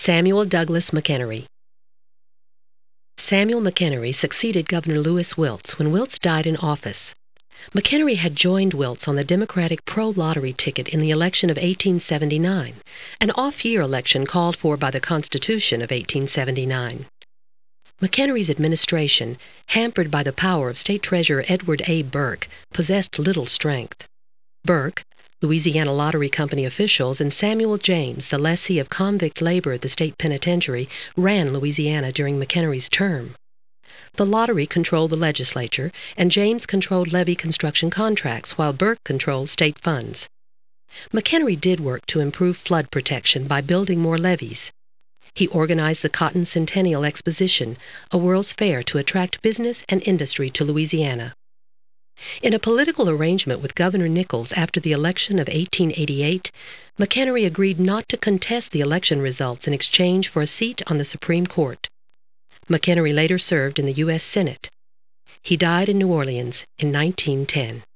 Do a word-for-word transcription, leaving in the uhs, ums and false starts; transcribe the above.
Samuel Douglas McEnery. Samuel McEnery succeeded Governor Lewis Wiltz when Wiltz died in office. McEnery had joined Wiltz on the Democratic pro-lottery ticket in the election of eighteen seventy-nine, an off-year election called for by the Constitution of eighteen seventy-nine. McEnery's administration, hampered by the power of State Treasurer Edward A. Burke, possessed little strength. Burke, Louisiana Lottery Company officials, and Samuel James, the lessee of convict labor at the state penitentiary, ran Louisiana during McEnery's term. The lottery controlled the legislature, and James controlled levee construction contracts, while Burke controlled state funds. McEnery did work to improve flood protection by building more levees. He organized the Cotton Centennial Exposition, a World's Fair to attract business and industry to Louisiana. In a political arrangement with Governor Nichols after the election of eighteen eighty-eight, McEnery agreed not to contest the election results in exchange for a seat on the Supreme Court. McEnery later served in the U S Senate. He died in New Orleans in nineteen ten.